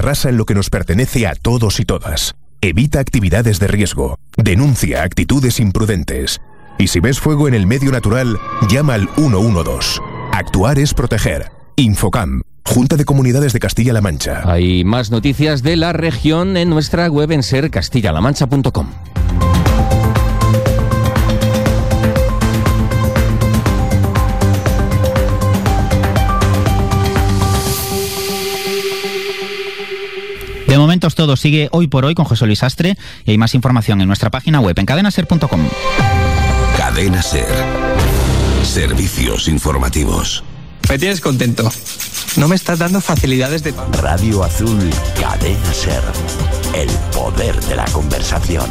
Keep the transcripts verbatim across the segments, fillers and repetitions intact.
arrasa en lo que nos pertenece a todos y todas. Evita actividades de riesgo. Denuncia actitudes imprudentes. Y si ves fuego en el medio natural, llama al uno uno dos. Actuar es proteger. Infocam, Junta de Comunidades de Castilla-La Mancha. Hay más noticias de la región en nuestra web en ser castilla la mancha punto com. De momento es todo. Sigue Hoy por Hoy con José Luis Astre y hay más información en nuestra página web en cadena ser punto com. Cadena Ser. Servicios informativos. Me tienes contento. No me estás dando facilidades de... Radio Azul, Cadena Ser. El poder de la conversación.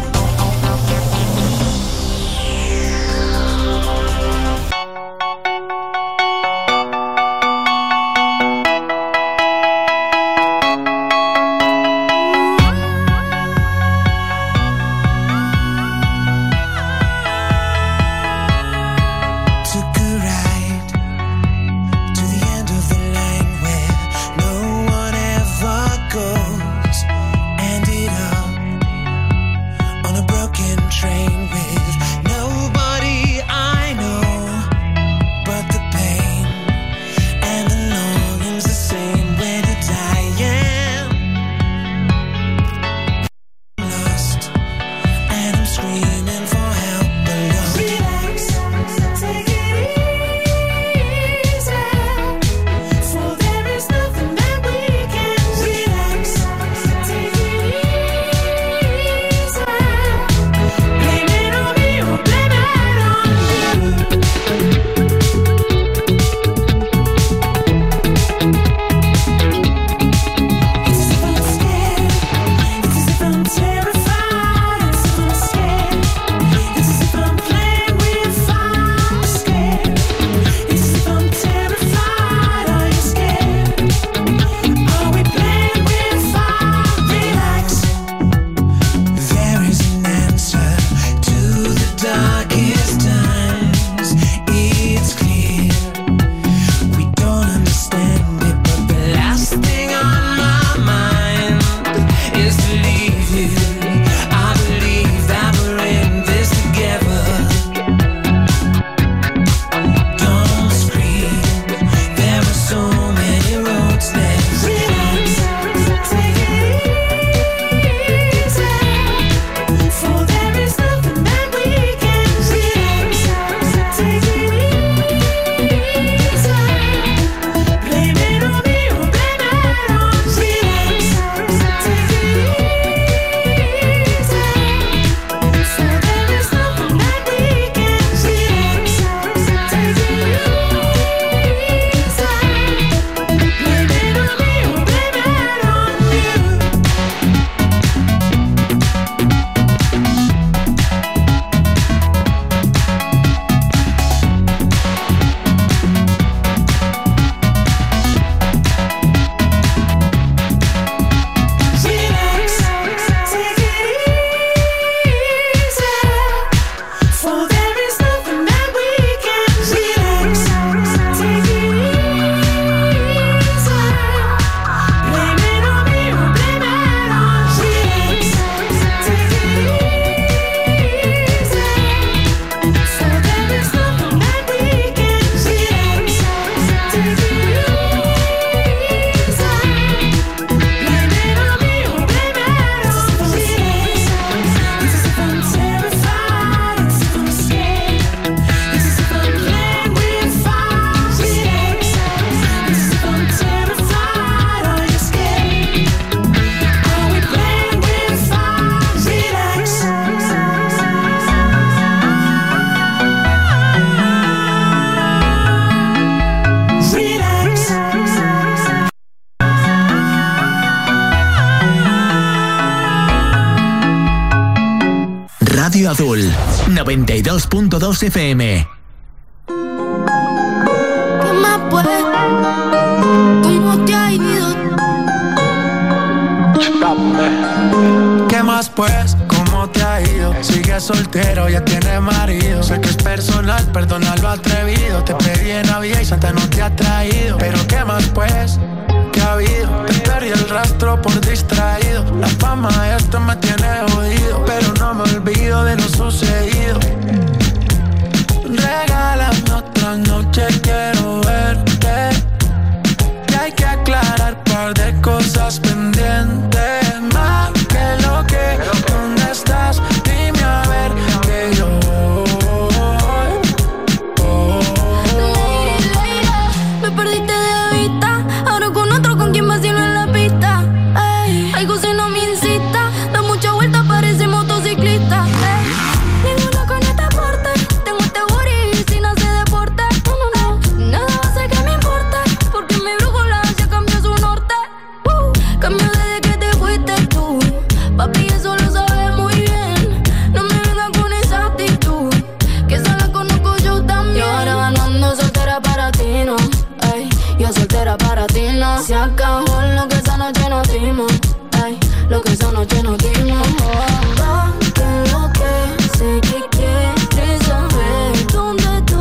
Radio Azul, noventa y dos punto dos F M. ¿Qué más pues? ¿Cómo te ha ido? ¿Qué más pues? ¿Cómo te ha ido? Sigues soltero, ya tienes marido. Sé que es personal, perdona lo atrevido. Te pedí en Navidad y Santa no te ha traído. Pero ¿qué más pues? ¿Qué ha sabido. Te perdí el rastro por distraído. La fama esto me tiene jodido, pero no me olvido de lo sucedido. Regálame otra noche, quiero verte. Que hay que aclarar un par de cosas pendientes. Más que lo que, ¿dónde estás? Dime a ver que yo voy. Oh. Me perdiste de vista. Ahora con otro, con quien vacilo en la pista. Ey, algo si no me incita. Da mucha vuelta, parece motociclista. Ey, ninguna con este porte. Tengo este booty sin hacer deporte. No, no, no, nada va a hacer que me importe. Porque mi brújula ya cambió su norte. Uh, cambió desde que te fuiste tú. Papi, eso lo sabes muy bien. No me vengan con esa actitud, que esa la conozco yo también. Y ahora ganando soltera para ti, no. Ey, yo soltera para ti, no. Se acabó lo que esa noche nos dimos. Ey, lo que esa noche nos dimos. Oh, va, que lo que sé que quieres saber dónde estoy.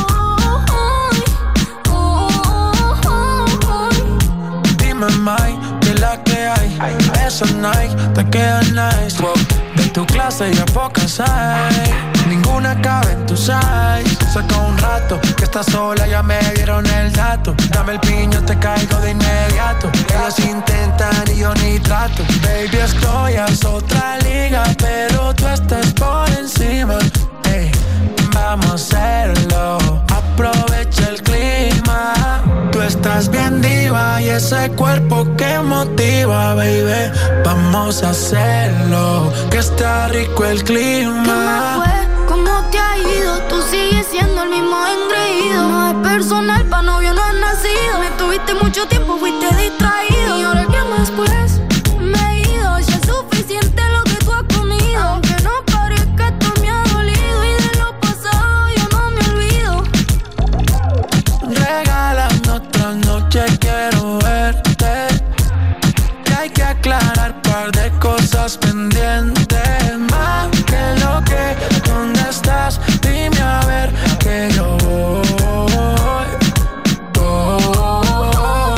Oh, oh, oh, oh. Dime, Mike, que la que hay. Esos Nike te quedan nice. De tu clase ya pocas hay. Ninguna cabe en tu size. Saca un rato que estás sola, ya me dieron el dato. Dame el piño, te caigo de inmediato. Ellos intentan y yo ni trato. Baby, esto ya es otra liga, pero tú estás por encima. Hey, vamos a hacerlo. Aprovecha el clima. Tú estás bien diva y ese cuerpo que motiva, baby. Vamos a hacerlo, que está rico el clima. ¿Qué me fue? ¿Cómo te ha ido? Tú sigues siendo el mismo engreído. No es personal, pa' novio no has nacido. Me tuviste mucho tiempo, fuiste distraído. Y ahora qué más pues, me he ido. Ya es suficiente lo que tú has comido. Aunque no parezca, esto me ha dolido. Y de lo pasado yo no me olvido. Regálame otra noche, quiero verte. Que hay que aclarar un par de cosas pendientes. Más que lo que, ¿dónde estás? Dime a ver que yo voy. Oh,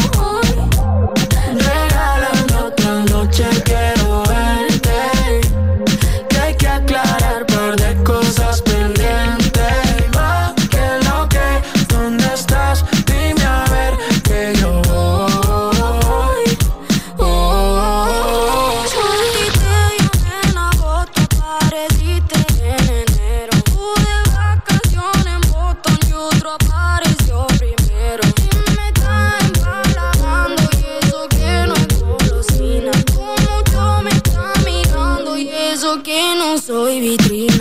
regálame otra noche, quiero verte. Que hay que aclarar un par de cosas pendientes. Más que lo que, ¿dónde estás? Dime a ver que yo voy. Oh, Soliste en agosto, apareciste en enero. Pude vacaciones en Boston y otro apareció primero. Y me está empalagando y eso que no es golosina. Tú mucho me está mirando y eso que no soy vitrina.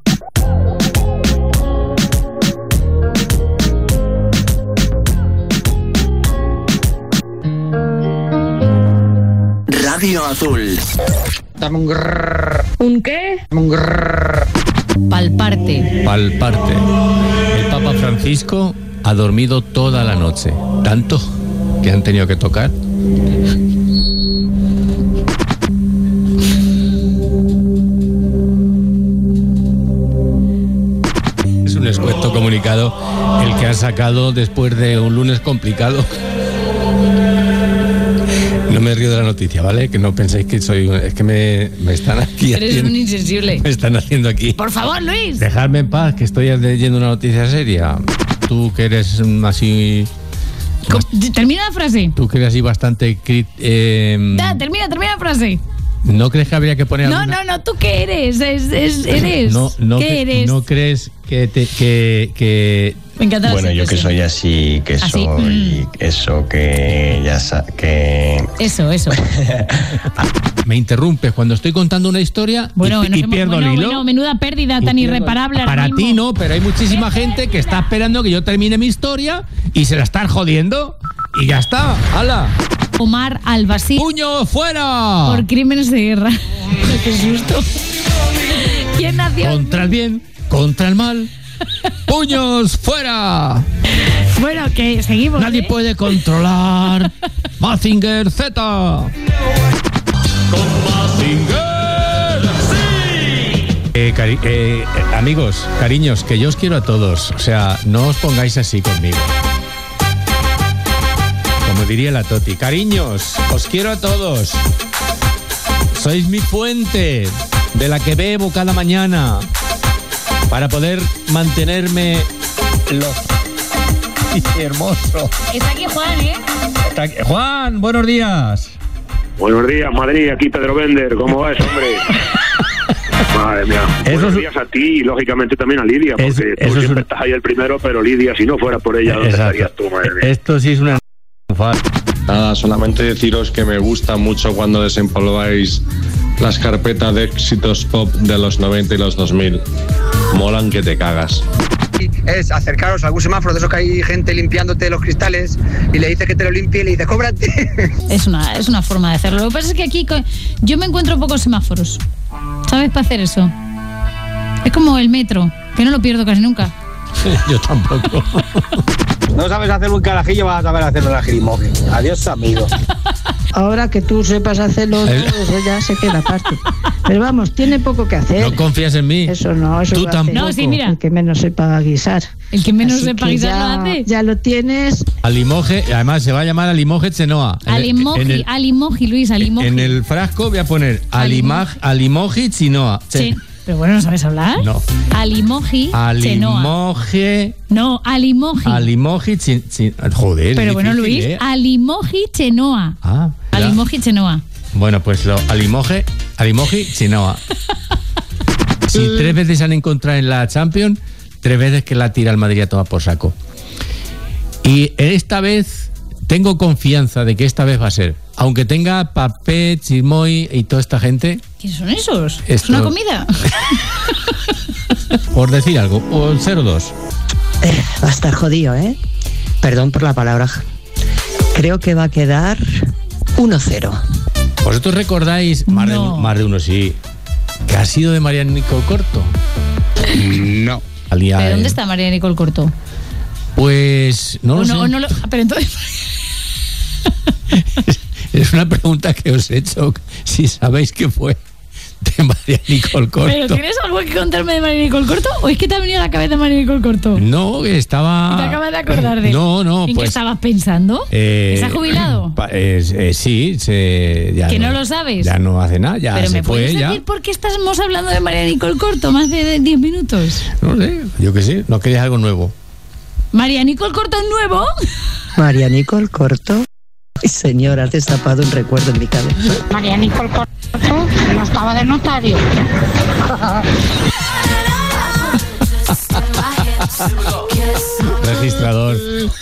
Radio Azul. Dame un grrr. ¿Un qué? Dame un grrr. Palparte. Palparte. El Papa Francisco ha dormido toda la noche. Tanto que han tenido que tocar. Es un escueto comunicado el que ha sacado después de un lunes complicado. No me río de la noticia, ¿vale? Que no penséis que soy... Es que me, me están aquí Eres haciendo, un insensible. Me están haciendo aquí. Por favor, Luis. Dejadme en paz, que estoy leyendo una noticia seria. Tú que eres así... Co- Termina la frase. Tú que eres así bastante... crit- eh, Da, termina, termina la frase. ¿No crees que habría que poner No, alguna- no, no, ¿tú qué eres? Es, es- eres. No, no, ¿Qué cre- eres? ¿No crees que... Te, que, que... Me encanta la Bueno, yo que expresión. soy así, que Así, soy mm. eso, que ya sa que... Eso, eso. Me interrumpes cuando estoy contando una historia Bueno, y, nos y hemos- pierdo bueno, el hilo. bueno, menuda pérdida Y tan pierdo- irreparable ahora Para mismo. ti no, pero hay muchísima gente que está esperando que yo termine mi historia y se la están jodiendo y ya está. ¡Hala! Omar Albasí. ¡Puño fuera! Por crímenes de guerra. Qué susto. ¿Quién nació? Contra el bien, contra el mal. ¡Puños fuera! Bueno, que seguimos. Nadie ¿eh? puede controlar Mazinger Z. Con Mazinger, sí. Eh, cari- eh, amigos, cariños, que yo os quiero a todos. O sea, no os pongáis así conmigo. Como diría la Toti. Cariños, os quiero a todos. Sois mi fuente de la que bebo cada mañana para poder mantenerme los... hermoso. Está aquí Juan, ¿eh? Está aquí. Juan, buenos días. Buenos días, Madrid, aquí Pedro Bender, ¿cómo vas, hombre? Madre mía. Eso Buenos es... días a ti y lógicamente también a Lidia, porque es, tú siempre es una... estás ahí el primero, pero Lidia, si no fuera por ella, ¿dónde Exacto. estarías tú, madre mía? Esto sí es una... Nada, solamente deciros que me gusta mucho cuando desempolváis las carpetas de éxitos pop de los noventa y los dos mil. Molan que te cagas. Es acercaros a algún semáforo de eso que hay gente limpiándote los cristales y le dices que te lo limpie y le dices cóbrate. Es una, es una forma de hacerlo. Lo que pasa es que aquí co- yo me encuentro pocos semáforos, ¿sabes? Para hacer eso. Es como el metro, que no lo pierdo casi nunca. Yo tampoco. No sabes hacer un carajillo, vas a saber hacerlo en la Girimoje. Adiós, amigo. Ahora que tú sepas hacerlo, El... eso ya se queda aparte. Pero vamos, tiene poco que hacer. ¿No confías en mí? Eso no, eso Tú lo hace tampoco. No, sí, mira. El que menos sepa guisar. El que menos Así sepa que guisar ya, lo hace. Ya lo tienes. Alimoje, además se va a llamar Alimoje Chenoa. En el- Alimoji, en el- Alimoji, Luis, Alimoji. En el frasco voy a poner Alimaj, Alimoji Chinoa. Sí. Pero bueno, ¿no sabes hablar? No. Alimoji Chenoa. Alimoje. No, Alimoji. Alimoji Chin, Chin- Joder. Pero es bueno, difícil, Luis, ¿eh? Alimoji Chenoa. Ah, ya. Alimoji Chenoa. Bueno, pues lo Alimoje, Alimoji Chinoa. Si tres veces se han encontrado en la Champions, tres veces que la tira el Madrid a tomar por saco. Y esta vez tengo confianza de que esta vez va a ser. Aunque tenga Papé, Chismoy y toda esta gente, ¿Qué son esos? ¿Es Esto- una comida? por decir algo, o el cero dos. Eh, va a estar jodido, ¿eh? Perdón por la palabra. Creo que va a quedar uno cero. ¿Vosotros recordáis, más, No. de, más de uno sí, que ha sido de María Nicole Corto? No. Alía, ¿Pero eh, dónde está María Nicole Corto? Pues no O lo sé. no, o no lo- pero entonces... Es una pregunta que os he hecho, si sabéis que fue de María Nicole Corto. ¿Pero tienes algo que contarme de María Nicole Corto? ¿O es que te ha venido a la cabeza María Nicole Corto? No, que estaba... ¿Y te acabas de acordar de él? No, no, ¿En qué pues... estabas pensando? eh, ¿Se ha jubilado? pa- eh, eh, sí, se, ya ¿Que no lo sabes? Ya no hace nada, ya ¿Pero se me fue, puedes ya. decir por qué estamos hablando de María Nicole Corto más de diez minutos? No sé, yo que sé, no querías algo nuevo. ¿María Nicole Corto es nuevo? María Nicole Corto. Ay, señora, has destapado un recuerdo en mi cabeza. María Nicole Corto no estaba de notario. Registrador.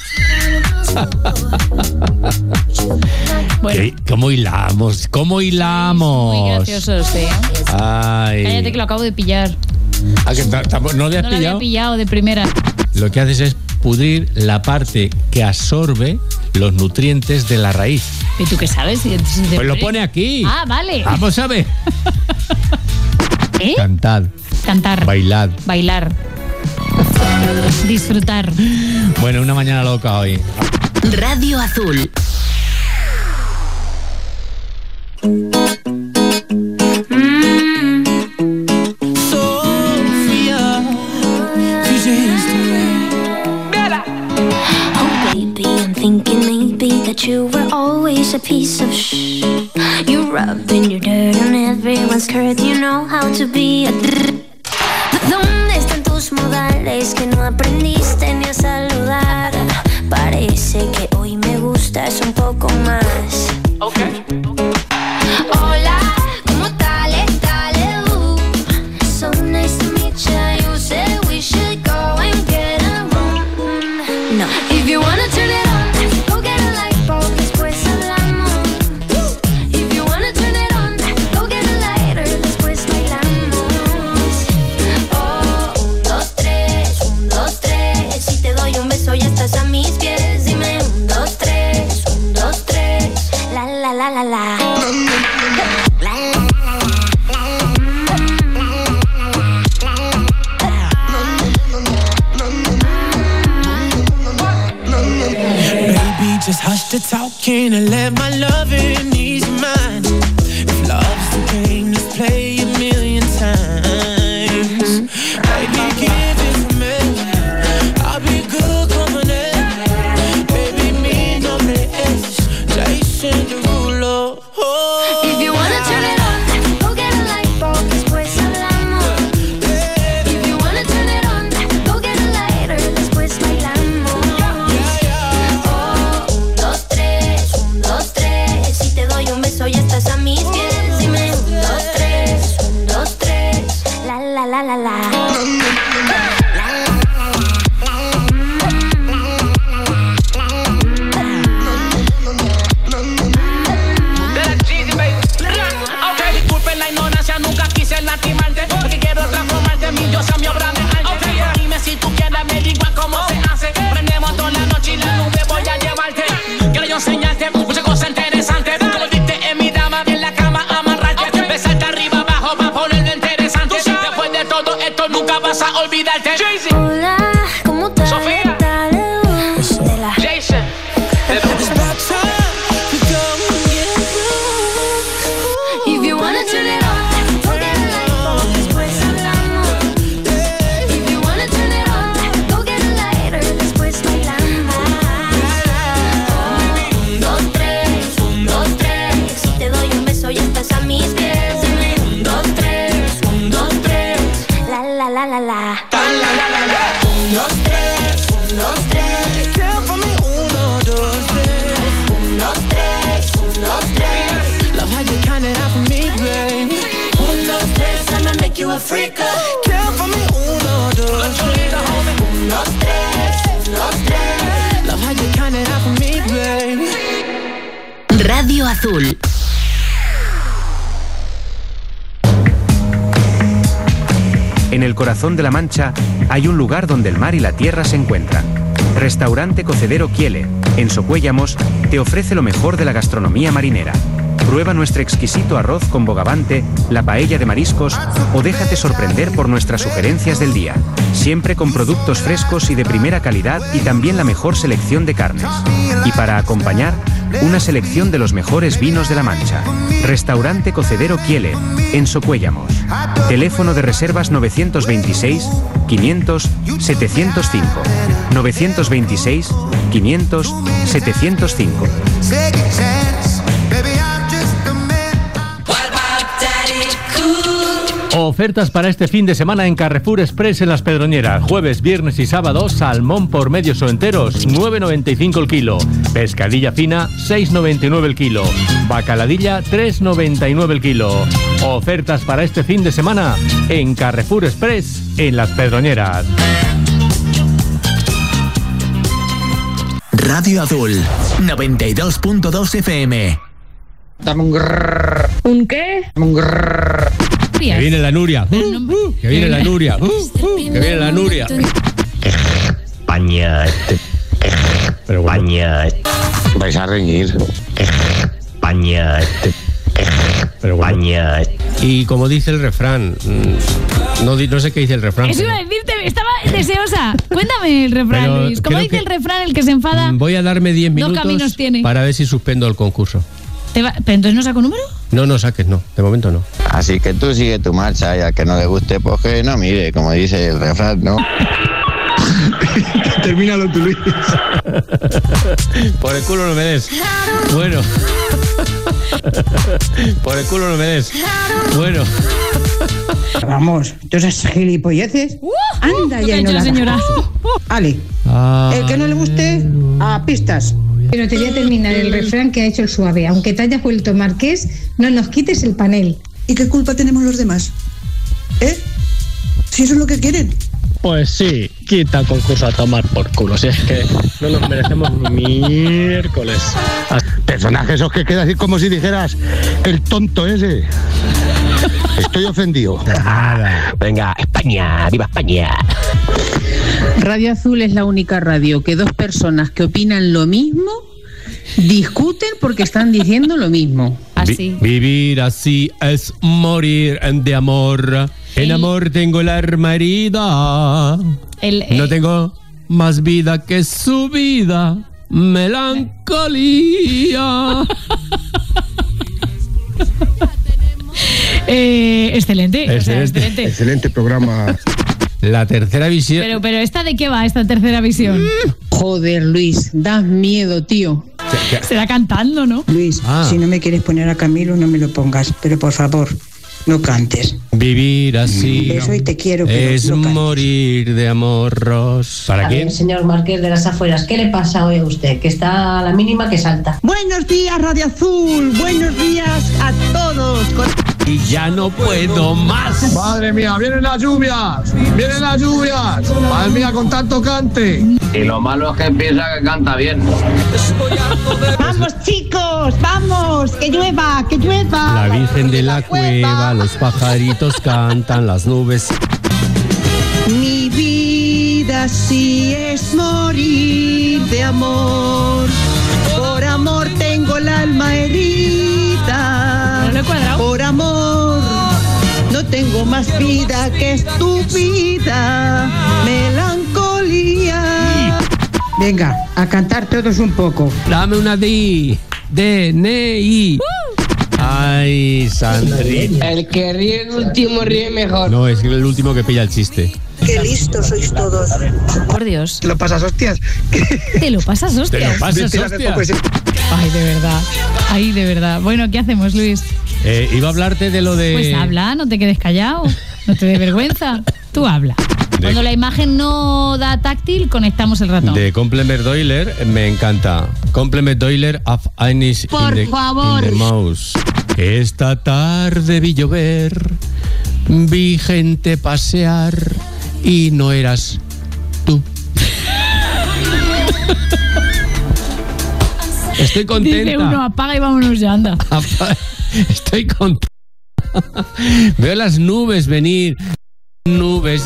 Bueno. ¿Qué? ¿Cómo hilamos? ¿Cómo hilamos? Muy gracioso, sí. Ay. Cállate que lo acabo de pillar. Ah, que ta- tampoco- ¿No le has No lo pillado? había pillado de primera. Lo que haces es pudrir la parte que absorbe los nutrientes de la raíz. ¿Y tú qué sabes? Si- si te- Pues lo pone aquí. Ah, vale. Vamos a ver. ¿Eh? Cantad, Cantar. bailad. Bailar. Disfrutar. Bueno, una mañana loca hoy. Radio Azul. Oh, baby, I'm thinking maybe that you were always a piece of shh. You rubbing your dirt on everyone's skirt. You know how to be a drr. ¿Dónde están tus modales que no aprendiste ni a saludar? Parece que hoy me gustas un poco más. Okay. Hola, ¿cómo tal? Dale, uh. So nice to meet you. You said we should go and get a room. No. If you wanna turn it on, go get a light bulb, después hablamos. If you wanna turn it on, go get a lighter, después bailamos. Oh, un, dos, tres, un, dos, tres. Si te doy un beso ya estás a mis pies. Dime un, dos, tres, un, dos, tres. La, la, la, la, la. Baby, just hush the talking and let my loving ease your mind. If love's the game, let's play a million times. Baby, give it to me. I'll be good company. Baby, mi nombre es la la la. Disculpen la ignorancia, nunca quise lastimarte, porque quiero transformarte en mi diosa, mi obra de arte. Dime si tú quieres averiguar cómo se hace. Prendemos toda la noche y la nube voy a llevarte. Quiero yo enseñarte muchas cosas interesantes. Convertirte en mi dama, en la cama amarrarte. Besarte arriba abajo para ponerlo interesante. Después de todo esto nunca vas a olvidarte. Hola, ¿cómo te Sofía. Jason. If you wanna turn it on, go get a light, después hablamos. If you wanna turn it on, go get a lighter, después bailamos. Un, dos, tres, un, dos, tres. Si te doy un beso ya estás a mis pies. Un, dos, tres, un, dos, tres. La la la la la. Un, dos, tres, un, dos, tres. Uno, dos, tres. Un, dos, tres, un, dos, tres. Love how you count it out for me, babe. Un, dos, tres, I'ma make you a freak. Care for me, uno, dos, tres. Un, dos, tres, un, dos, tres. Love how you count it out for me, babe. Radio Azul. En el corazón de La Mancha hay un lugar donde el mar y la tierra se encuentran. Restaurante Cocedero Quiele, en Socuéllamos, te ofrece lo mejor de la gastronomía marinera. Prueba nuestro exquisito arroz con bogavante, la paella de mariscos o déjate sorprender por nuestras sugerencias del día. Siempre con productos frescos y de primera calidad y también la mejor selección de carnes. Y para acompañar, una selección de los mejores vinos de La Mancha. Restaurante Cocedero Quiele, en Socuéllamos. Teléfono de reservas novecientos veintiséis, quinientos, setecientos cinco. novecientos veintiséis, quinientos, setecientos cinco. Ofertas para este fin de semana en Carrefour Express en Las Pedroñeras. Jueves, viernes y sábado, salmón por medios o enteros, nueve noventa y cinco el kilo. Pescadilla fina, seis noventa y nueve el kilo. Bacaladilla, tres noventa y nueve el kilo. Ofertas para este fin de semana en Carrefour Express en Las Pedroñeras. Radio Azul, noventa y dos punto dos F M. Dame un grrr. ¿Un qué? Dame un grrr. Que viene la Nuria. Uh, uh, que viene la Nuria. Uh, uh, que viene la Nuria. España. Este. Pero bueno. España. Este. Vais a reñir. España. Este. Pero bueno. España. Este. Y como dice el refrán, no, no sé qué dice el refrán. Eso iba a decirte, estaba deseosa. Cuéntame el refrán, Pero Luis. ¿Cómo creo dice que el refrán el que se enfada? Voy a darme diez Dos minutos caminos tiene. para ver si suspendo el concurso. ¿Te va- ¿Pero entonces no saco número? No, no saques, no. De momento no. Así que tú sigue tu marcha y al que no le guste, pues que no mire, como dice el refrán, ¿no? Termínalo tú, Luis. Por el culo no me des. Bueno. Por el culo no me des. Bueno. Vamos, todas esas gilipolleces. Uh, Anda uh, ya y no la la señora. Ale, el que no le guste, a pistas. Pero te voy a terminar el refrán que ha hecho el suave. Aunque te hayas vuelto marqués, no nos quites el panel. ¿Y qué culpa tenemos los demás? ¿Eh? Si eso es lo que quieren. Pues sí, quita el concurso a tomar por culo. Si es que no nos merecemos miércoles. Personajes esos que queda así como si dijeras el tonto ese. Estoy ofendido. Nada. Venga, España, viva España. Radio Azul es la única radio que dos personas que opinan lo mismo discuten porque están diciendo lo mismo. Así. Vi- vivir así es morir de amor. En amor tengo el alma herida. El, eh, No tengo más vida que su vida. Melancolía. eh, excelente. O sea, excelente. Excelente programa. La tercera visión. Pero, pero ¿esta de qué va, esta tercera visión? Joder, Luis, das miedo, tío. Será cantando, ¿no? Luis, Ah. si no me quieres poner a Camilo, no me lo pongas. Pero por favor, no cantes. Vivir así Eso y te quiero, pero es no cantes. morir de amorros. ¿Para A ver, quién? señor Marqués de las Afueras, ¿qué le pasa hoy a usted? Que está a la mínima que salta. Buenos días, Radio Azul. Buenos días a todos. Y ya no puedo más. Madre mía, vienen las lluvias, vienen las lluvias. Madre mía, con tanto cante. Y lo malo es que piensa que canta bien. Vamos chicos, vamos, que llueva, que llueva. La Virgen de la Cueva, los pajaritos cantan, las nubes. Mi vida sí es morir de amor. Por amor tengo el alma herida. Por amor no tengo más vida que estúpida melancolía. Venga, a cantar todos un poco. Dame una D, D, N, I. Ay, Sandrita. El que ríe el último ríe mejor. No, es el último que pilla el chiste. Qué listos sois todos. Por Dios. ¿Te lo pasas hostias? Te lo pasas hostias. Te lo pasas hostias. Ay, de verdad. Ay, de verdad. Bueno, ¿qué hacemos, Luis? Eh, iba a hablarte de lo de... Pues habla, no te quedes callado. No te dé vergüenza. Tú habla. De... Cuando la imagen no da táctil, conectamos el ratón. De Complement Doiler, me encanta. Complement Doiler of Ines Por in the, favor. in the mouse. Esta tarde vi llover, vi gente pasear y no eras tú. Estoy contenta. Dice uno, apaga y vámonos ya, anda. Estoy contenta. Veo las nubes venir. Nubes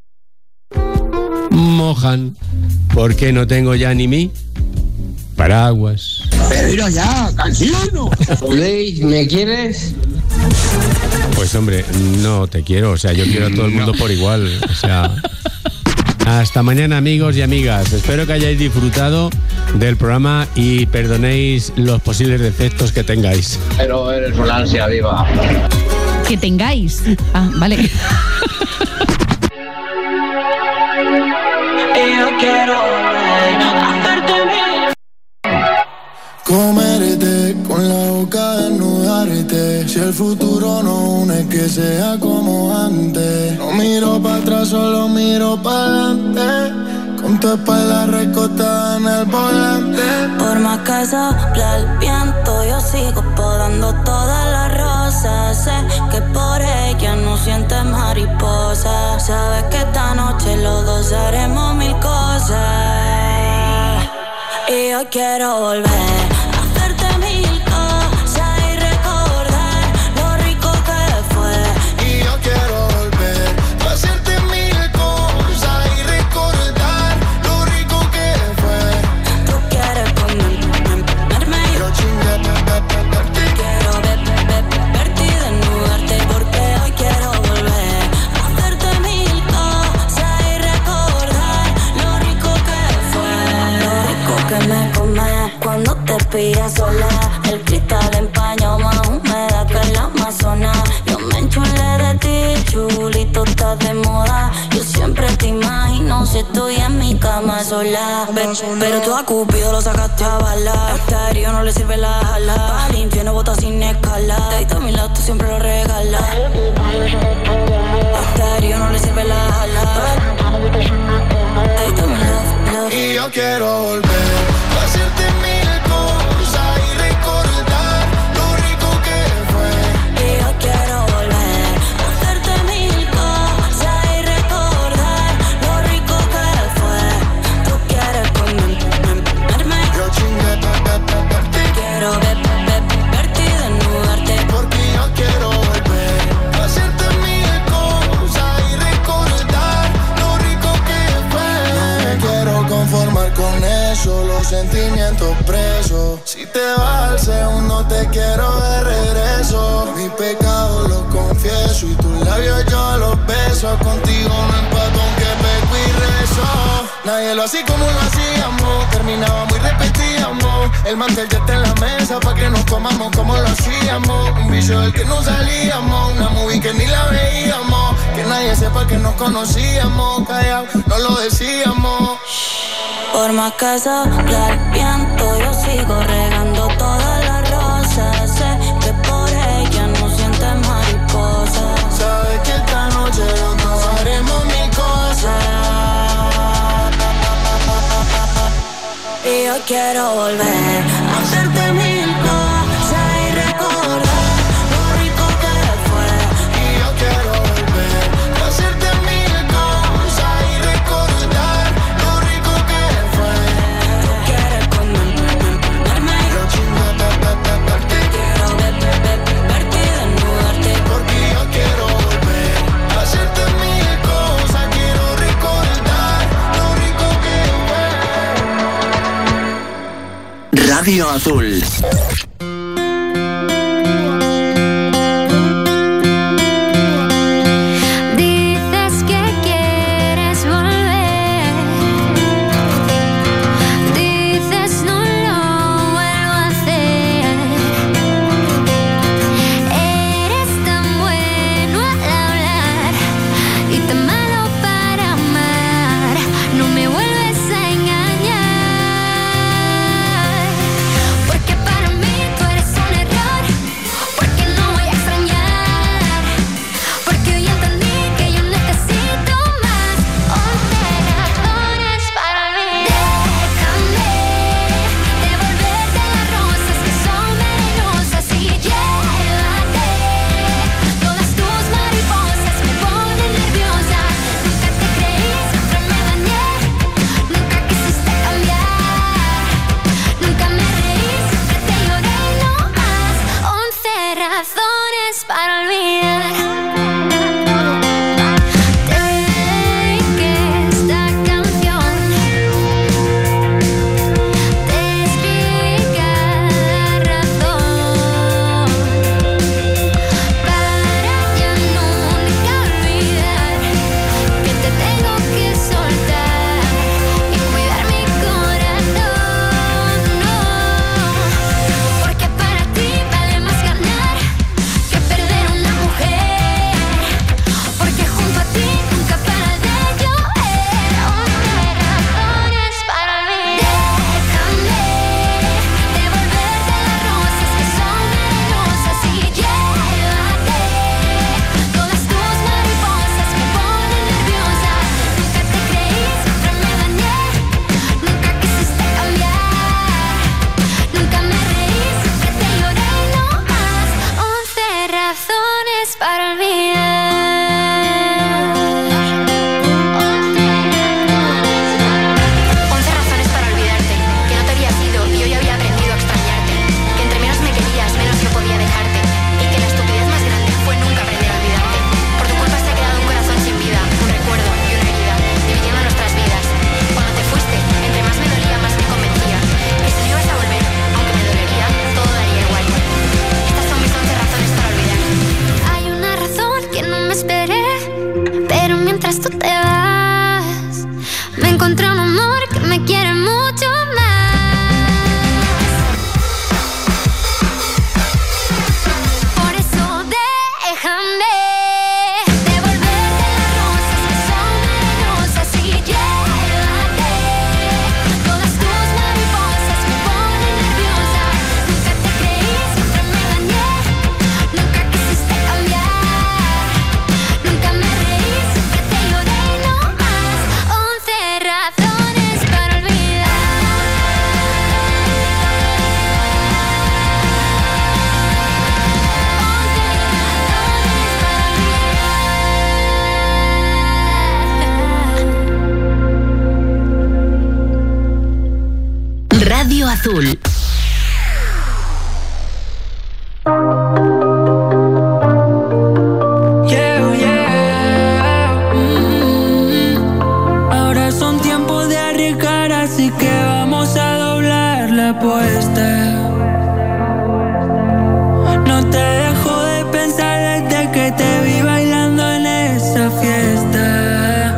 mojan. Porque no tengo ya ni mi paraguas. Pero mira ya, cansino. Luis, ¿me quieres? Pues hombre, no te quiero. O sea, yo quiero a todo el mundo por igual. O sea... Hasta mañana, amigos y amigas. Espero que hayáis disfrutado del programa y perdonéis los posibles defectos que tengáis. Pero eres una ansia viva. Que tengáis. Ah, vale. Yo quiero hacerte bien. Comerte con la boca desnudarte. Si el futuro no une, que sea como antes. No miro para atrás, solo miro para adelante. Con tu espalda recostada en el volante. Por más que sopla el viento, yo sigo podando todas las rosas. Sé que por ella no sientes mariposa. Sabes que esta noche los dos haremos mil cosas. Y yo quiero volver a hacerte mil cosas y recordar lo rico que fue. Y yo quiero volver a hacerte mil cosas y recordar lo rico que fue. Tú quieres comerme, yo chingue, quiero ver, ver, verte y desnudarte. Porque hoy quiero volver a hacerte mil cosas y recordar lo rico que fue. Lo rico que me comes cuando te pillas sola. El cristal empaña más humedad que la Amazonas. Yo me enchulé de ti, chulito, estás de moda. Yo siempre te imagino si estoy en mi cama sola. Ve, pero tú a Cupido lo sacaste a bala. Estéreo no le sirve la jala. Al infierno bota sin escala. De a mi lado tú siempre lo regalas. Estéreo no le sirve la jala. De a mi lado. Y yo quiero volver a hacerte mil cosas y recordar lo rico que fue. Y yo quiero volver a hacerte mil cosas y recordar lo rico que fue. Tú quieres comerme, yo chingue, quiero ver, ver, verte y desnudarte. Porque yo quiero volver a hacerte mil cosas y recordar lo rico que fue. No me quiero conformar con eso, los sentimientos presos. Si te vas al segundo te quiero de regreso. Mis pecados los confieso y tus labios yo los beso. Contigo no empato aunque peco y rezo. Nadie lo hacía como lo hacíamos. Terminábamos y repetíamos. El mantel ya está en la mesa pa' que nos comamos como lo hacíamos. Un vicio del que no salíamos. Una movie que ni la veíamos. Que nadie sepa que nos conocíamos. Callao, no lo decíamos. Por más que sopla el viento, yo sigo regando todas las rosas. Sé que por ella no sientes mariposas. Sabes que esta noche los dos haremos mil cosas. Y yo quiero volver a hacerte mil cosas y recordar lo rico que fue. Radio Azul. Azul. Yeah, yeah. Mm-hmm. Ahora son tiempos de arriesgar, así que vamos a doblar la apuesta. No te dejo de pensar desde que te vi bailando en esa fiesta.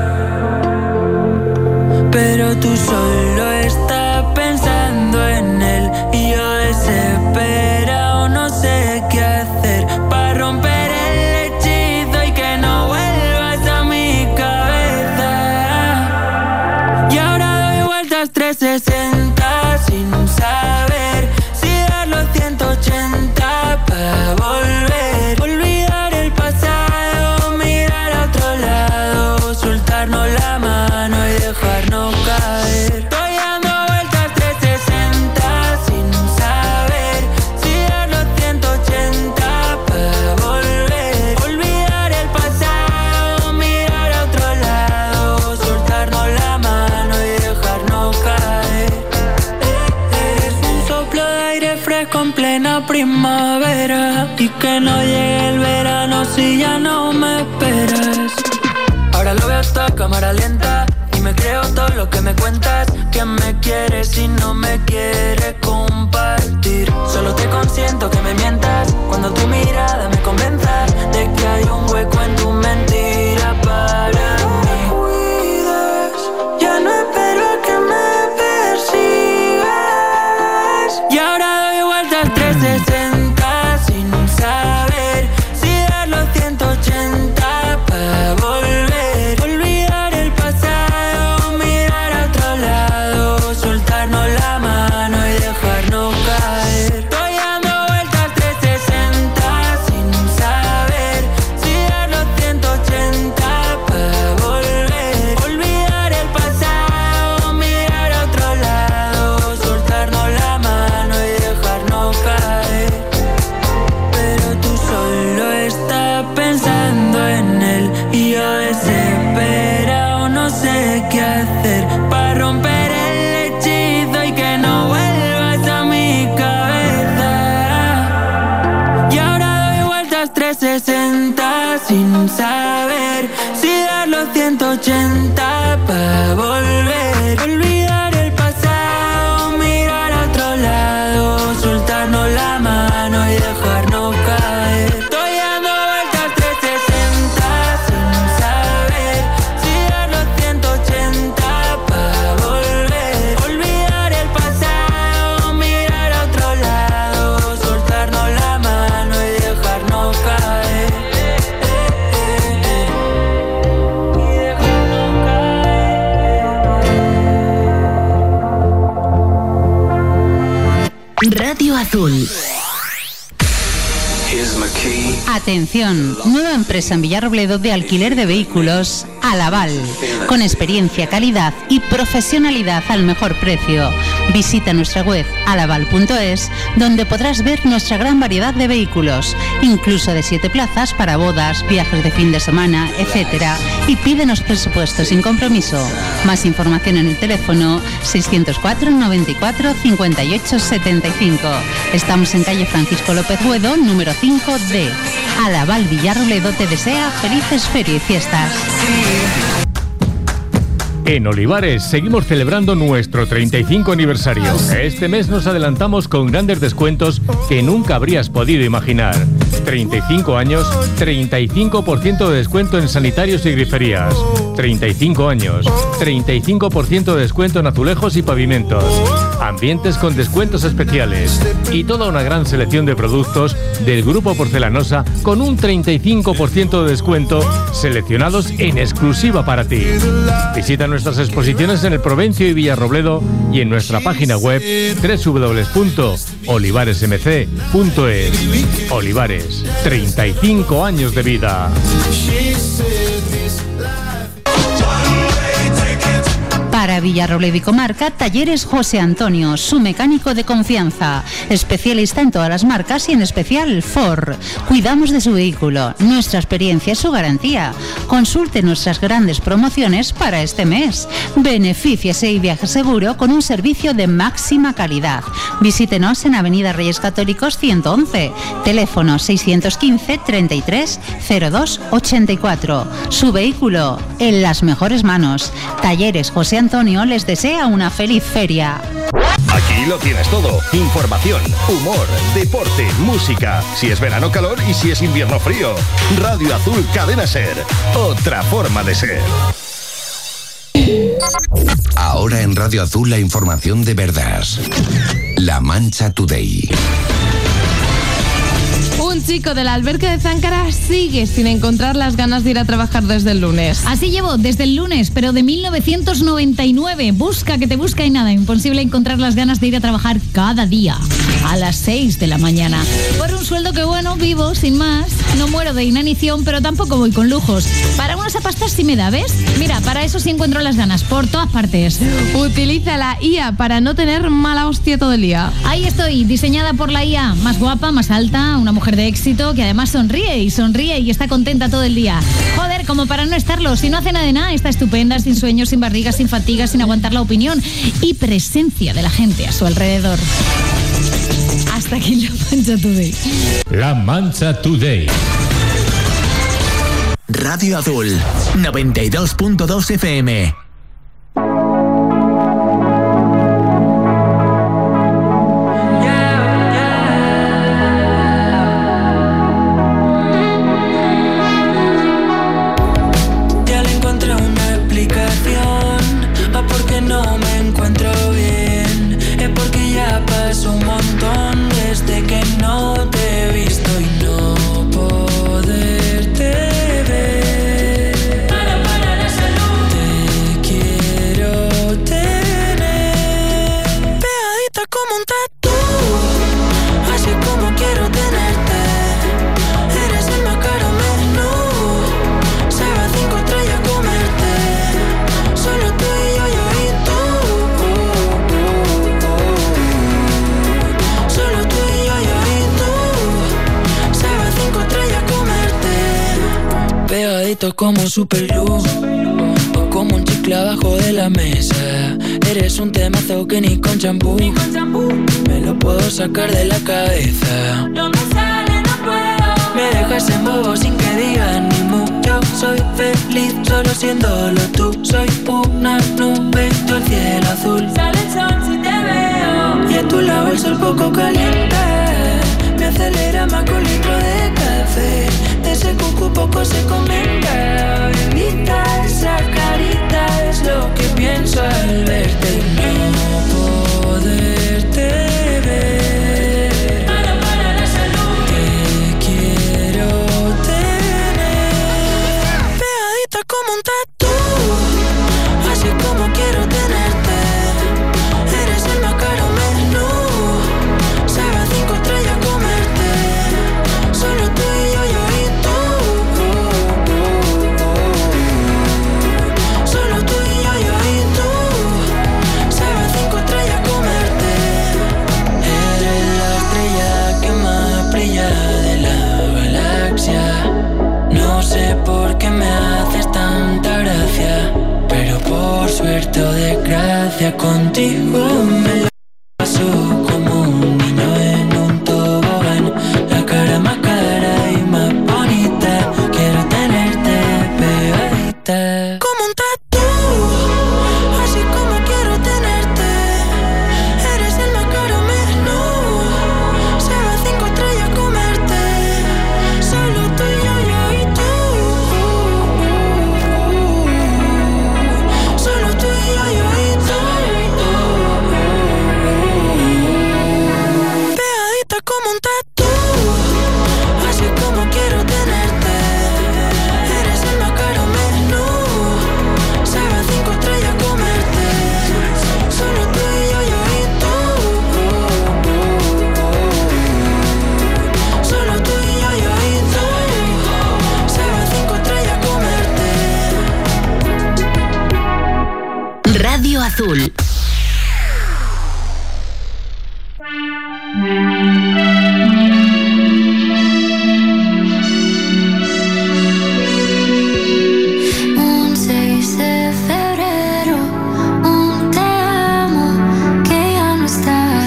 Pero tú solo estás pensando en él y yo desesperado no sé qué hacer para romper el hechizo y que no vuelvas a mi cabeza. Y ahora doy vueltas trescientos sesenta sin saber si dar los ciento ochenta para volver, olvidar el pasado, mirar a otro lado, soltarnos la mano y dejarnos caer. Estoy dando vueltas trescientos sesenta sin saber si dar los ciento ochenta para volver, olvidar el pasado, mirar a otro lado, soltarnos la mano y dejarnos caer. Eres un soplo de aire fresco en plena primavera y que no llegue el verano si ya no me esperas. Ahora lo veo todo a cámara lenta y me creo todo lo que me cuentas, que me quieres y no me quieres comparar. mentir. Solo te consiento que me mientas cuando tu mirada me convenza de que hay un hueco en tu mentira para mí. Ya no espero a que me persigas. Y ahora doy vueltas trescientos sesenta sin saber si dar los ciento ochenta para volver. Olvidar el pasado, mirar a otro lado, soltarnos la mano y dejarnos caer. Estoy dando vueltas trescientos sesenta sin saber si dar los ciento ochenta para volver. Olvidar el pasado, mirar a otro lado, soltarnos la mano y dejarnos caer. Pero tú solo estás pensando en él y yo desesperado no sé qué hacer para romper el hechizo y que no vuelvas a mi cabeza. Y ahora doy vueltas trescientos sesenta sin saber si dar los ciento ochenta para volver. Olvidar el pasado, mirar a otro lado, soltarnos la mano y dejarnos caer. Estoy dando vueltas trescientos sesenta sin saber si dar los ciento ochenta para volver. Olvidar el pasado, mirar a otro lado, soltarnos la mano y dejarnos caer. Radio Azul. Atención, nueva empresa en Villarrobledo de alquiler de vehículos, Alaval, con experiencia, calidad y profesionalidad al mejor precio. Visita nuestra web alaval punto es, donde podrás ver nuestra gran variedad de vehículos, incluso de siete plazas para bodas, viajes de fin de semana, etcétera. Y pídenos presupuesto sin compromiso. Más información en el teléfono seiscientos cuatro noventa y cuatro cincuenta y ocho setenta y cinco. Estamos en calle Francisco López Guedo, número cinco D. Alaval Villarrobledo te desea felices ferias y fiestas. En Olivares seguimos celebrando nuestro treinta y cinco aniversario. Este mes nos adelantamos con grandes descuentos que nunca habrías podido imaginar. treinta y cinco años, treinta y cinco por ciento de descuento en sanitarios y griferías. treinta y cinco años, treinta y cinco por ciento de descuento en azulejos y pavimentos. Ambientes con descuentos especiales. Y toda una gran selección de productos del Grupo Porcelanosa con un treinta y cinco por ciento de descuento seleccionados en exclusiva para ti. Visita nuestras exposiciones en el Provencio y Villarrobledo y en nuestra página web doble u doble u doble u punto olivares m c punto es. Olivares, treinta y cinco años de vida. Para Villarrobledo y comarca, Talleres José Antonio, su mecánico de confianza. Especialista en todas las marcas y en especial Ford. Cuidamos de su vehículo. Nuestra experiencia es su garantía. Consulte nuestras grandes promociones para este mes. Benefíciese y viaje seguro con un servicio de máxima calidad. Visítenos en Avenida Reyes Católicos ciento once. Teléfono seiscientos quince treinta y tres cero dos ochenta y cuatro. Su vehículo en las mejores manos. Talleres José Antonio les desea una feliz feria. Aquí lo tienes todo. Información, humor, deporte, música. Si es verano, calor, y si es invierno, frío. Radio Azul Cadena Ser. Otra forma de ser. Ahora en Radio Azul la información de verdad. La Mancha Today. Un chico de la alberca de Záncara sigue sin encontrar las ganas de ir a trabajar desde el lunes. Así llevo desde el lunes, pero de mil novecientos noventa y nueve. Busca que te busca y nada. Imposible encontrar las ganas de ir a trabajar cada día a las seis de la mañana. Por un sueldo que, bueno, vivo sin más. No muero de inanición, pero tampoco voy con lujos. Para unas apastas sí me da, ¿ves? Mira, para eso sí encuentro las ganas, por todas partes. Utiliza la I A para no tener mala hostia todo el día. Ahí estoy, diseñada por la I A. Más guapa, más alta, una mujer de éxito que además sonríe y sonríe y está contenta todo el día. Joder, como para no estarlo. Si no hace nada de nada, está estupenda, sin sueños, sin barriga, sin fatiga, sin aguantar la opinión y presencia de la gente a su alrededor. Hasta aquí La Mancha Today. La Mancha Today. Radio Azul, noventa y dos punto dos F M. Yeah. Pegadito como superglue o como un chicle abajo de la mesa. Eres un temazo que ni con champú me lo puedo sacar de la cabeza. No me sale, no puedo. Me dejas en bobo sin que digan ni mu. Yo soy feliz solo siéndolo tú. Soy una nube, tú el cielo azul. Sale el sol si te veo. Y a tu lado el sol poco caliente me acelera más con litro de café. De ese cucu poco se comenta. Bebita, esa carita es lo que pienso al verte. No poderte ver. Para, para la salud. Te quiero tener pegadita como un tatu. Así como quiero tenerte. Eres el más caro menú. Sabe a cinco estrellas comerte. Solo tú y yo, yo y tú. Solo tú y yo, yo y tú. Sabe a cinco estrellas comerte. Eres la estrella que más brilla de la galaxia. No sé por qué me haces tanta gracia, pero por suerte o desgracia contigo me la paso como un niño en un tobogán. La cara más cara y más bonita. Quiero tenerte pegadita como un tatu. Así como quiero tenerte. Eres el más caro menú. Sabe a cinco estrellas comerte. Solo tú y yo, yo y tú. Solo tú y yo, yo y tú. Pegadita como un tatu. Así como quiero tenerte. Eres el más caro menú. Sabe a cinco estrellas comerte. Solo tú y yo, yo y tú. Solo tú y yo, yo y tú. Sabe a cinco estrellas comerte. Radio Azul. Un seis de febrero, un te amo que ya no está.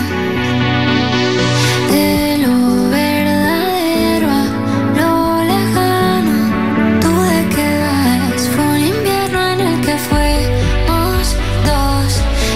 De lo verdadero a lo lejano, ¿tú de qué vas? Fue un invierno en el que fuimos dos.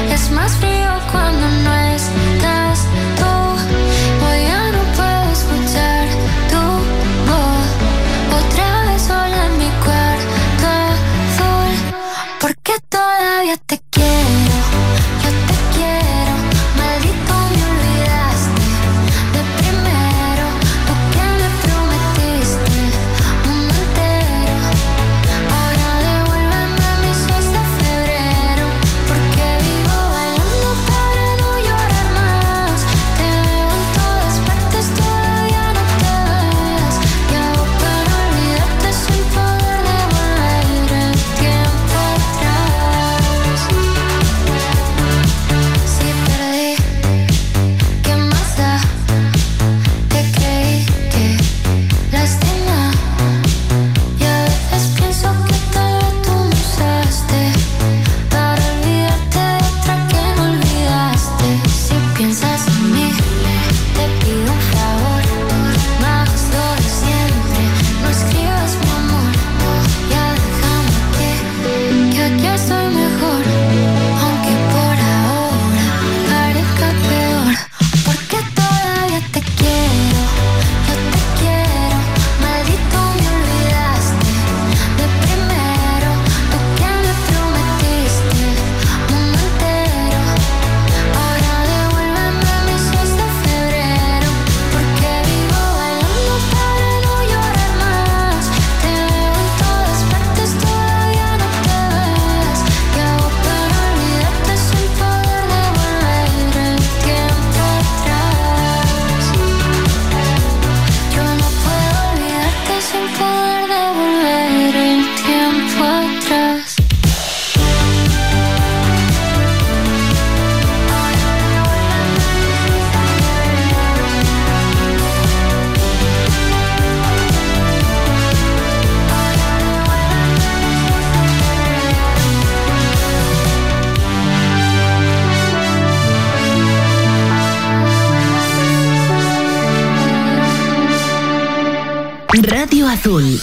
Radio Azul.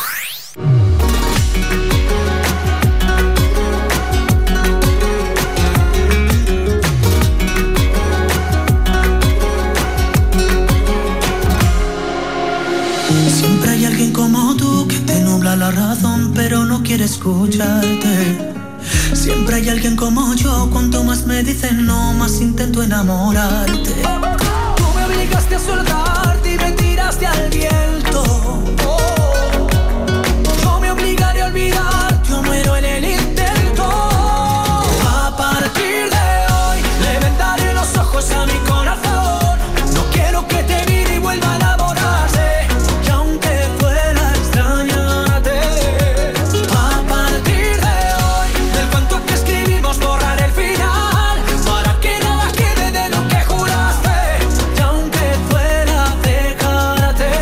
Siempre hay alguien como tú que te nubla la razón, pero no quiere escucharte. Siempre hay alguien como yo, cuanto más me dicen no, más intento enamorarte. Tú me obligaste a soltarte y me tiraste al viento. Oh, yo me obligaré a olvidar, yo muero en el intento. A partir de hoy le vendaré los ojos a mi corazón. No quiero que te mire y vuelva a enamorarse. Y aunque fuera extrañarte, a partir de hoy del cuento que escribimos borrar el final, para que nada quede de lo que juraste. Y aunque fuera dejarte,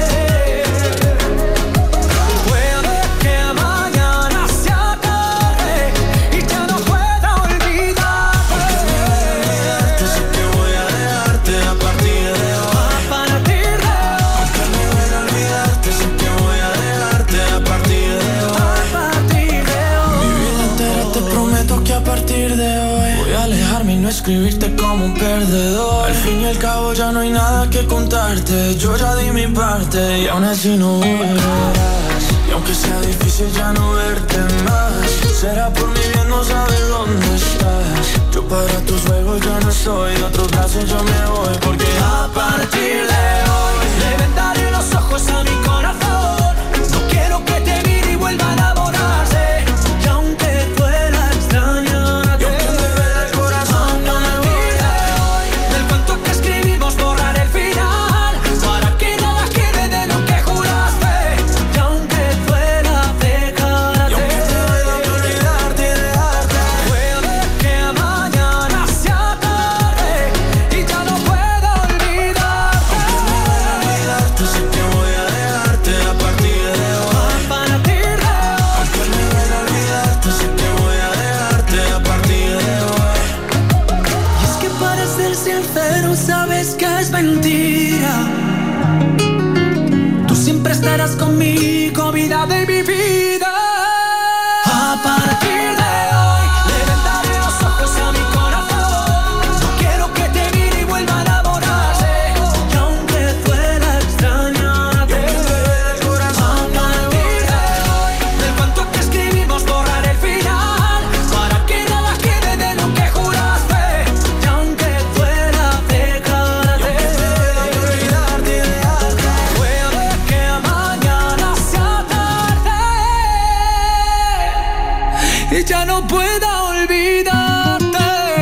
puede que mañana sea tarde y ya no pueda olvidarte. Sé que voy a dejarte a partir de hoy. A partir de hoy. Aunque me duele olvidarte, sé que voy a dejarte a partir de hoy. A partir de hoy. Mi vida entera te prometo que a partir de hoy voy a alejarme y no escribirte como un perdedor. Al fin y al cabo ya no hay nada que contarte. Yo ya di mi parte y aún así no volverás. Y aunque sea difícil ya no verte más, será por mi bien no saber dónde estás. Yo para tus juegos ya no soy, de otros brazos yo me voy. Porque a partir de hoy le vendaré los ojos a mi corazón. No quiero que te mire y vuelva a enamorarse. Y aunque fuera extrañarte, y aunque me duele el corazón, no me voy de hoy. Del cuento que escribimos borrar el final, para que nada quede de lo que juraste. Y aunque fuera dejarte, y aunque te duela olvidarte y dejarte, puede que mañana sea tarde y ya no pueda olvidarte. Aunque me duela olvidarte, sé que voy a dejarte a partir de hoy. A partir de hoy. Aunque me duela olvidarte, sé que voy a dejarte a partir de hoy. Y es que para ser sincero sabes que es mentira. Tú siempre estarás conmigo, vida de mi vida. A partir de hoy le vendaré los ojos a mi corazón. No quiero que te mire y vuelva a enamorarse. Y aunque fuera extrañarte, y aunque me duele el corazón, a partir de hoy del cuento que escribimos borrar el final, para que nada quede de lo que juraste. Y aunque fuera dejarte, y aunque te duela olvidarte y dejarte, puede que mañana sea tarde y ya no pueda olvidarte.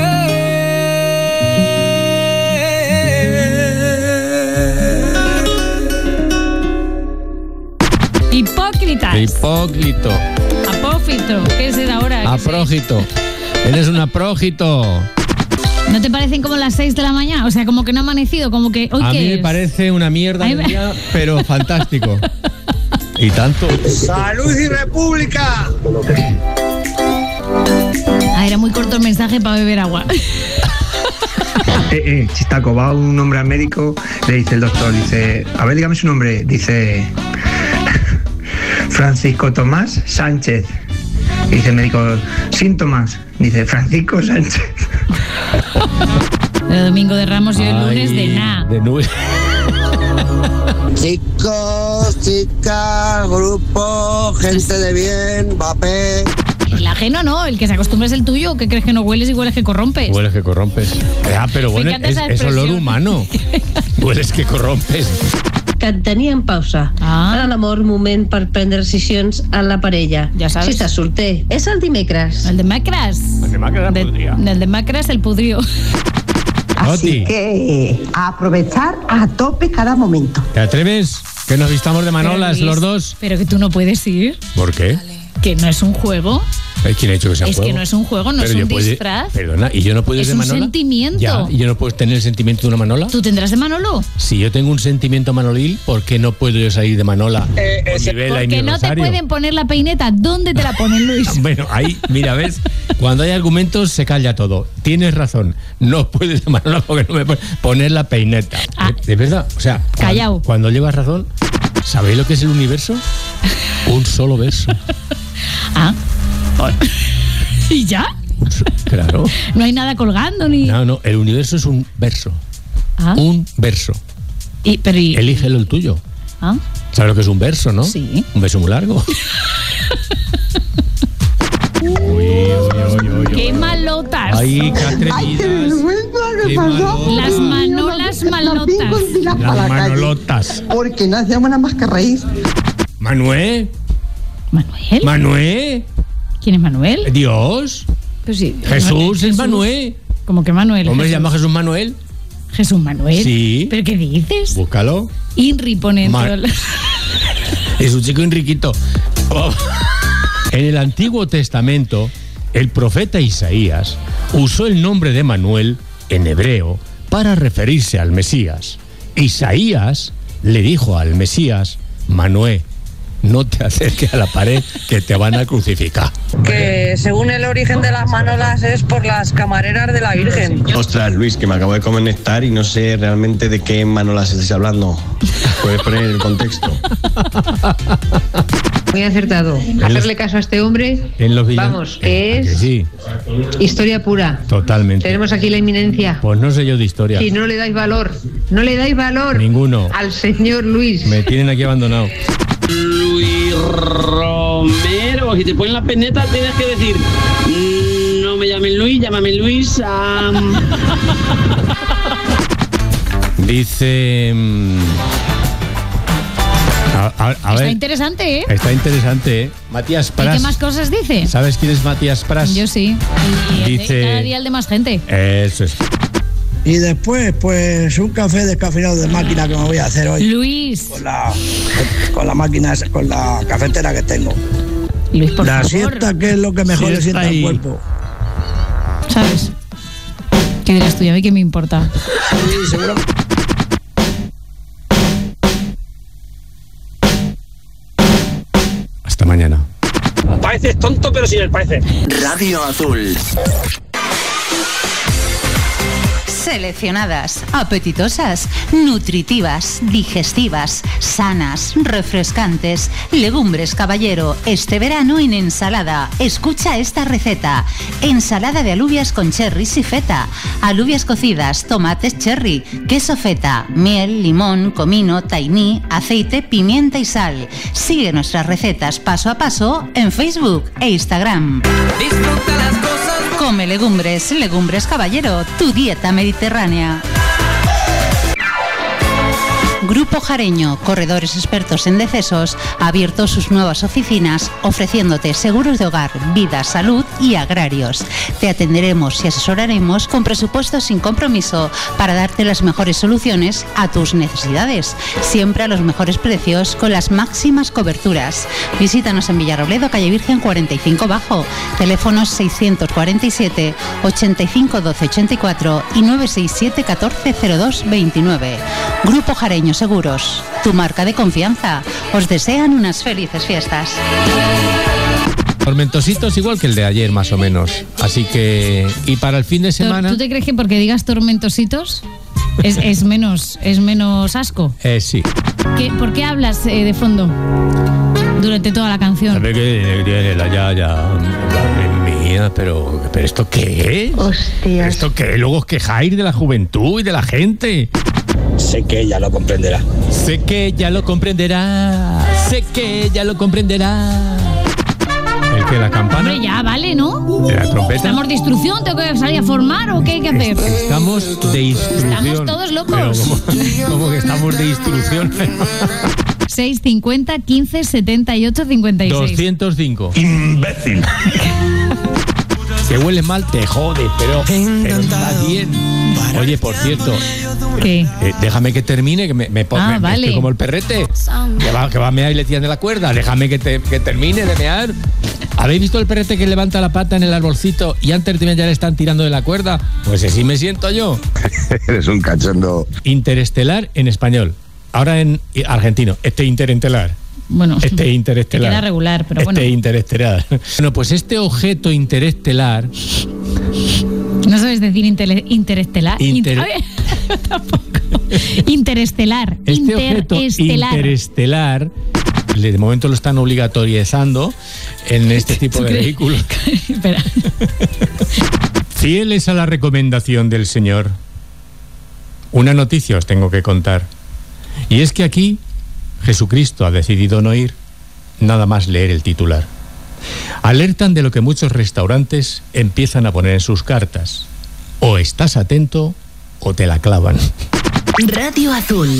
Hipócritas. Hipócrito. Apófito. ¿Qué es ahora? ¿Qué Aprógito. Eres un aprógito. sé? ¿No te parecen como las seis de la mañana? O sea, como que no ha amanecido, como que hoy A qué mí me es? parece una mierda Ay, de me- día, pero fantástico. Y tanto. ¡Salud y república! Ah, era muy corto el mensaje para beber agua. Eh, eh, chistaco, va un hombre al médico, le dice el doctor, dice, a ver, dígame su nombre, dice Francisco Tomás Sánchez. Y dice el médico, síntomas, dice Francisco Sánchez. El domingo de Ramos y el lunes de nada. De nube. Chicos, chicas, grupo, gente de bien, Mbappé. El ajeno no, el que se acostumbra es el tuyo. ¿Qué crees que no hueles y hueles que corrompes? Hueles que corrompes. Ah, pero bueno, encanta es, esa es olor expresión. humano. Hueles que corrompes. Que et tenia en pausa. Ah. Ara l'amor, moment per prendre decisions en la parella. Ja sabes. Si estàs solter, és el dimecres. El de Macras. El de Macras de, podría. El de Macras, el pudrío. Oti, que a aprovechar a tope cada momento. ¿te atreves? Que nos vistamos de manolas Pero, los Luis, dos. Pero que tú no puedes ir. ¿Por qué? Que no es un juego. ¿Quién ha dicho que sea un Es juego? que no es un juego, no Pero es yo un puedo- disfraz. Perdona, ¿y yo no puedo ir Es de un manola? sentimiento. Ya, ¿y yo no puedo tener el sentimiento de una manola? ¿Tú tendrás de Manolo? Si yo tengo un sentimiento manolil, ¿por qué no puedo yo salir de manola? Eh, con mi vela y mi Porque no te rosario? pueden poner la peineta. ¿Dónde te la ponen, Luis? Bueno, ahí, mira, ¿ves? Cuando hay argumentos se calla todo. Tienes razón. No puedes de manola porque no me puedes poner la peineta. Ah. ¿De, de verdad? O sea, cuando, Callao. cuando llevas razón, ¿Sabéis lo que es el universo? Un solo verso. Ah. ¿Y ya? Claro. No hay nada colgando ni. No, no, el universo es un verso. Ah. Un verso. Y, pero y... Elígelo el tuyo. Ah. ¿Sabes lo que es un verso, no? Sí. Un verso muy largo. Uy, uy, uy, uy, ¡Qué malotas! Ay, qué atrevidas. Ay, qué vergüenza que Qué pasó. malotas. Las manolas malotas. Las manolotas. Porque no hacemos nada más que reír. Manuel. ¿Manuel? Manuel. ¿Quién es Manuel? Dios. Pues sí, Jesús es Manuel. ¿Cómo que Manuel? Hombre, se Jesús. llama Jesús Manuel. Jesús Manuel. Sí. ¿Pero qué dices? Búscalo. Inri pone en Ma- todo el- Es un chico Enriquito. Oh. En el Antiguo Testamento, el profeta Isaías usó el nombre de Manuel en hebreo para referirse al Mesías. Isaías le dijo al Mesías: Manuel, no te acerques a la pared que te van a crucificar. Que según el origen de las manolas es por las camareras de la Virgen. Ostras, Luis, que me acabo de conectar y no sé realmente de qué manolas estáis hablando. ¿Puedes poner el contexto? Muy acertado. Hacerle caso a este hombre, En los villan- vamos, que ¿A que es sí, historia pura. totalmente. Tenemos aquí la eminencia. Pues no sé yo de historia. Si no le dais valor, no le dais valor Ninguno. al señor Luis. Me tienen aquí abandonado. Luis Romero, si te ponen la peineta tienes que decir: "Mm, no me llamen Luis, llámame Luis. am". Dice... mm, A, a- a Está ver, interesante, ¿eh? está interesante, ¿eh? Matías ¿Y Pras. qué más cosas dice? ¿Sabes quién es Matías Pras? Yo sí. Y el de- Dice- cada día el de más gente. Eso es. Y después, pues un café descafeinado de máquina que me voy a hacer hoy. Luis. Con la, con la máquina, esa- con la cafetera que tengo. Luis, por la favor. siesta, que es lo que mejor le Siesta sienta y- al cuerpo. ¿Sabes? ¿Qué dirás tú? ¿Y a mí qué me importa? Sí, seguro. Hasta mañana. Pareces tonto, pero sin el parecer. Radio Azul. Seleccionadas, apetitosas, nutritivas, digestivas, sanas, refrescantes. Legumbres Caballero, este verano en ensalada. Escucha esta receta. Ensalada de alubias con cherries y feta. Alubias cocidas, tomates cherry, queso feta, miel, limón, comino, tahini, aceite, pimienta y sal. Sigue nuestras recetas paso a paso en Facebook e Instagram. Disfruta las cosas. Come legumbres, Legumbres Caballero, tu dieta mediterránea. Grupo Jareño, corredores expertos en decesos, ha abierto sus nuevas oficinas ofreciéndote seguros de hogar, vida, salud y agrarios. Te atenderemos y asesoraremos con presupuestos sin compromiso para darte las mejores soluciones a tus necesidades, siempre a los mejores precios con las máximas coberturas. Visítanos en Villarrobledo, calle Virgen cuarenta y cinco Bajo, teléfonos seiscientos cuarenta y siete, ochenta y cinco, doce ochenta y cuatro y nueve seis siete, catorce cero dos veintinueve. Grupo Jareño Seguros, tu marca de confianza. Os desean unas felices fiestas. Tormentositos igual que el de ayer, más o menos. Así que... Y para el fin de semana... ¿Tú te crees que porque digas tormentositos es, es menos es menos asco? Eh, sí. ¿Qué- ¿Por qué hablas eh, de fondo durante toda la canción? ¿Sabe qué? Ya, ya, ya. Madre mía, pero, pero ¿esto qué es? Hostias. ¿Esto qué? Luego os quejáis de la juventud y de la gente. Sé que ella lo comprenderá. Sé que ella lo comprenderá. Sé que ella lo comprenderá. ¿El que la campana? Hombre, ya vale, ¿no? ¿De la trompeta? ¿Estamos de instrucción? ¿Tengo que salir a formar o qué hay que hacer? Estamos de instrucción. Estamos todos locos. Pero ¿cómo, cómo que estamos de instrucción? seis cincuenta, quince, setenta y ocho, cincuenta y seis. doscientos cinco. Imbécil. Que huele mal, te jode, pero, pero está bien. Oye, por cierto, ¿qué? eh, déjame que termine, que me, me, pon- Ah, me- vale. estoy como el perrete, que va, que va a mear y le tiran de la cuerda. Déjame que, te- que termine de mear. ¿Habéis visto el perrete que levanta la pata en el arbolcito y antes de mear ya le están tirando de la cuerda? Pues así me siento yo. Eres un cachondo. Interestelar en español. Ahora en argentino, este interestelar. Bueno, Este te interestelar. queda regular, pero este bueno. interestelar. Bueno, pues este objeto interestelar. No sabes decir intele- interestelar. Inter- Int- a ver, tampoco. Interestelar. Este objeto Interestelar. interestelar, de momento lo están obligatoriezando en este tipo de vehículos. Espera. Fieles a la recomendación del Señor, una noticia os tengo que contar. Y es que aquí Jesucristo ha decidido no ir, nada más leer el titular. Alertan de lo que muchos restaurantes empiezan a poner en sus cartas. O estás atento o te la clavan. Radio Azul.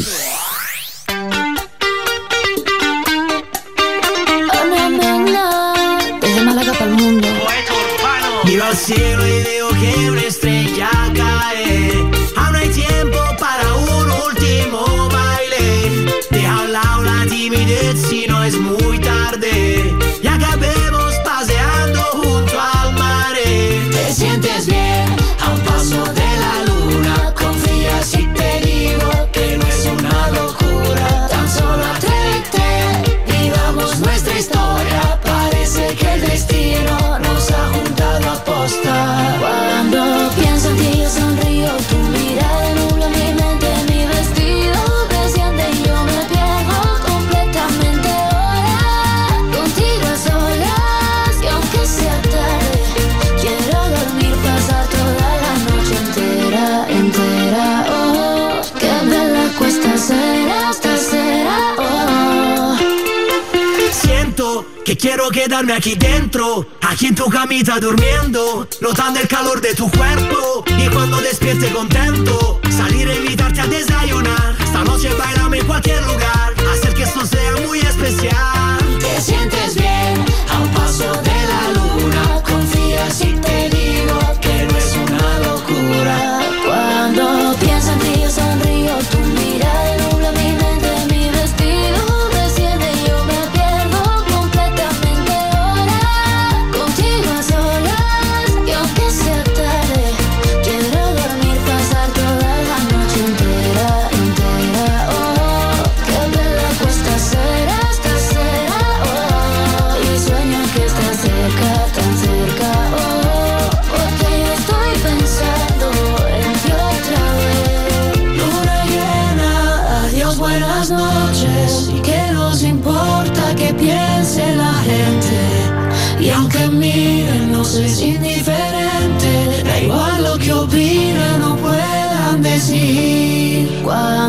Desde Málaga para el mundo. Miro al cielo y veo que una estrella cae. Aún hay tiempo para un último baile. Deja a un lado la timidez si no es muy tarde. Y acabemos paseando junto al mar. Te sientes bien a un paso de la luna. Confía si te digo que no es una locura. Tan solo atrévete, vivamos nuestra historia. Parece que el destino nos ha juntado a posta. Cuando pienso en ti yo sonrío, tu mirada nubla mi mente, mi vestido desciende y yo me pierdo completamente ahora. Contigo a solas y aunque sea tarde, quiero dormir, pasar toda la noche entera, entera. Oh, que bella cuesta será, esta será. Oh. Siento que quiero quedarme aquí dentro, aquí en tu camita durmiendo, notando el calor de tu cuerpo. Y cuando despierte contento, salir a invitarte a desayunar. Esta noche bailame en cualquier lugar, hacer que esto sea muy especial. Te sientes bien a un paso de la luna. Confía si te digo que no es una locura. Cuando pienso en ti yo sonrío, tu mirada nubla mi mente, mi vestido desciende y yo me pierdo completamente ahora. Contigo a solas y aunque sea tarde, quiero dormir, pasar toda la noche entera, entera. Oh, qué bella cuesta será, esta será. Oh, y sueño que estás cerca, tan cerca. Oh, porque yo estoy pensando en ti otra vez. Luna llena, adiós, buenas noches. ¿Y qué nos importa que piense la gente? Y aunque miren, no es indiferente. Da igual lo que opinen o puedan decir. Cuando